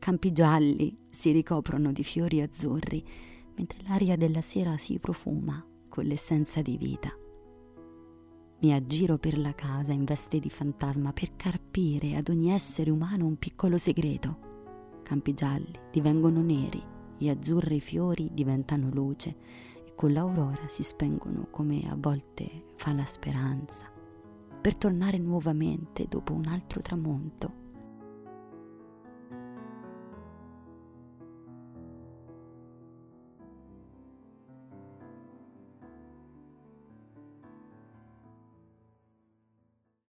campi gialli si ricoprono di fiori azzurri, mentre l'aria della sera si profuma con l'essenza di vita. Mi aggiro per la casa in veste di fantasma per carpire ad ogni essere umano un piccolo segreto. Campi gialli divengono neri, gli azzurri fiori diventano luce e con l'aurora si spengono come a volte fa la speranza, per tornare nuovamente dopo un altro tramonto.